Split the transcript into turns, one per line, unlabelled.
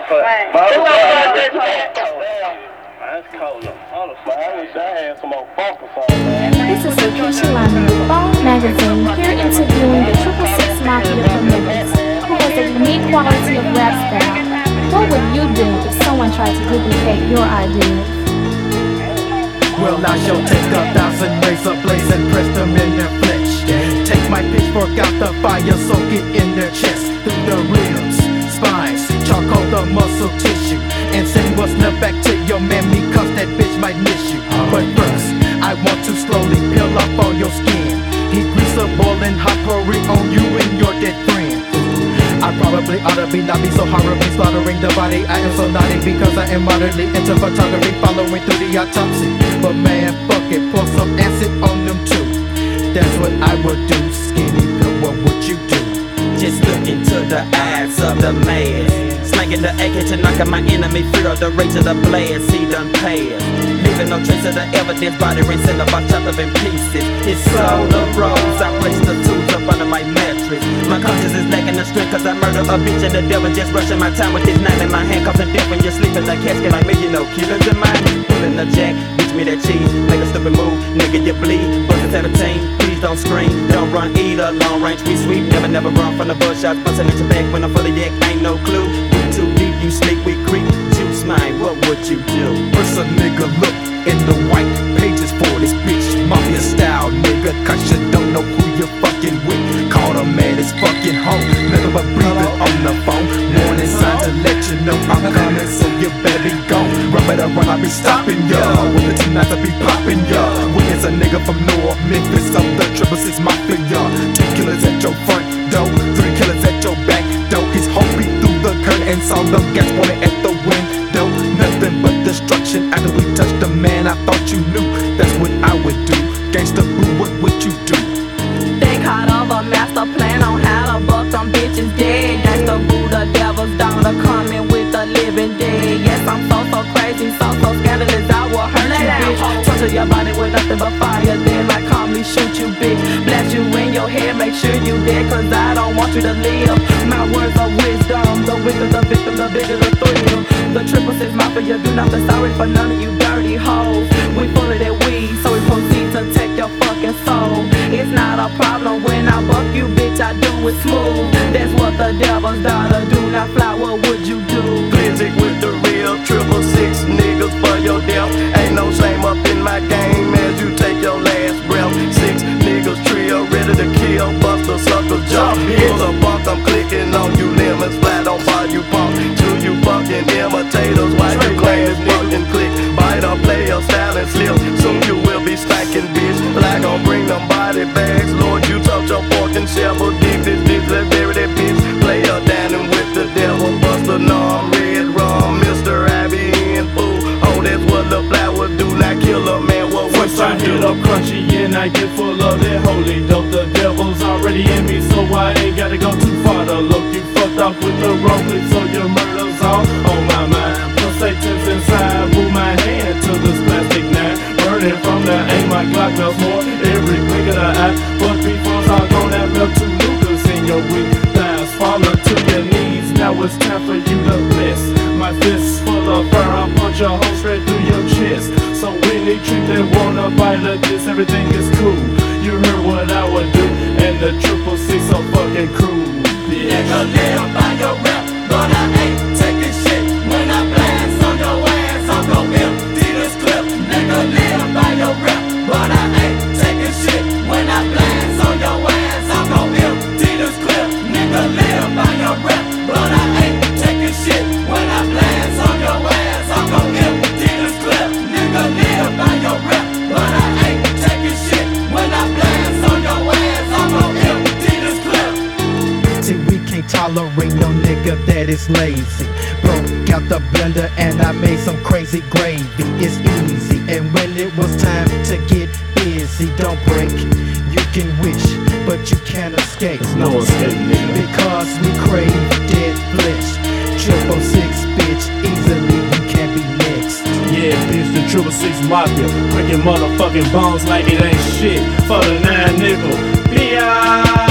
This is Lakeisha Lyman with Bone Magazine, here interviewing the 666 Mafia from Memphis, who has a unique quality of rap style. What would you do if someone tried to duplicate your ideas?
Well, I shall take 1,000 razor blades and press them in their flesh. Take my pitchfork out the fire, soak it in their chest, through the ribs, spines, charcoal the muscle tissue, and send what's left back to your mammy, cause that bitch might miss you. But first, I want to slowly peel off all your skin. Heat grease a boiling hot potpourri on you and your dead friend. I probably ought to be not be so horribly slaughtering the body. I am so naughty because I am moderately into photography, following through the autopsy. But man, fuck it, pour some acid on them too. That's what I would do. Skinny Phil, what would you do?
Just look into the eyes of the man, slanging the AK to knock out my enemy. Fear of the rage of the blast, he done passed, leaving no trace of the evidence. Body rinsing up, I chopped up in pieces. His soul arose, I placed the tools up under my mattress. My conscience is lacking the strength, cause I murdered a bitch and the devil just rushing my time with this knife in my hand, causing death when you're sleeping in the casket like me. You know, killers in mine, pulling the jack, bitch me that cheese, make a stupid move, nigga you bleed. Buzzing 17, please don't scream, don't run either. Long range we sweep, never run from the bush shots, busting at your back when I'm full of yak. Ain't no clue, we too deep, you sleep, we creep. Juice mine, what would you do?
First a nigga look in the white pages for this bitch, mafia style nigga, cause you don't know who you're fucking with. Call him at his fucking home, nothing but breathing on the phone. Warning sign to let you know I'm coming, so you better be gone. Run, better run, I'll be stopping ya. With the tonight I'll be popping ya. When it's a nigga from North Memphis, I'm the 666 Mafia. 2 killers at your front door, 3 killers at your back door. His whole beat through the curtain and saw them gas pointed at the window. Nothing but destruction after we touched the man. I thought you knew that's what I would do. Gangsta boo, what would you do?
Think hard of a master plan on how to buck them bitches dead. Gangsta boo, the devil's daughter coming with the living dead. Yes, I'm so crazy, so scandalous, I will hurt you, bitch. Torture your body with nothing but fire, then like calmly shoot you, bitch. Blast you in your head, make sure you dead, cause I don't want you to live. My words of wisdom, the wicked, the victim, the bigger the thrill. The 666 Mafia, do not be sorry for none of you dirty hoes. We full of that weed, so we proceed to take your fucking soul. It's not a problem when I buck you, bitch, I do it smooth. That's what the devil's daughter do. Now fly, what would you do?
Glizzy with the real 666 niggas for your death. Ain't no shame up in my game as you take your last breath. 6 niggas trio ready to kill, bust a sucker's jaw. Pull a buck, I'm clicking on you lemons, flat on fire you punk. To you fucking imitators, why you claim this fucking click? Bite or play your style and slip, soon you will be stacking, bitch. Like gon' bring them body bags, Lord, you touch your fork and shovel. Deep this bitch, let's bury that bitch. Play her dining with the devil, Buster Norm, Red Rum, Mr. Abby and Fool. Oh, that's what the flower do, not kill a man, what would
Once I
you
hit
do?
up crunchy and I get full of that holy dope. The devil's already in me, so I ain't gotta go too far to look. You fucked off with the wrong click, so your murder's all on my mind. Plus Satan's inside, move my hand to this plastic knife. Burning from the aim, my Glock melts more every blink of the eye. But before I go, that melt 2 Lucas in your weak thighs. Fall to your knees, now it's time for you to bless. My fist full of fur, I'll punch a hole straight through your chest. So any trick that wanna bite like this, everything is cool. You heard what I would do, and the 666 so fucking cruel. Yeah.
Nigga live by your rap, but I ain't taking shit. When I blast on your ass, I'm gon' empty this clip. Nigga live by your rap, but I ain't taking shit. When I blast on your ass, I'm gon' empty this clip. Nigga live by your rap, but I ain't taking shit. When I blast on your ass, I'm gon' empty this clip. Nigga live by your rap, but I ain't taking shit. When I blast on your ass, I'm gon' empty this clip.
See, we can't tolerate no nigga that is lazy. Broke out the blender and I made some crazy gravy. It's easy, and when it was time to get busy, don't break. You can wish, but you can't escape.
There's no escape, nigga.
Because we crave dead flesh. 666, bitch, easily you can't be next.
Yeah, bitch, the 666 Mafia, breaking motherfucking bones like it ain't shit. For the 9 nickel, B.I.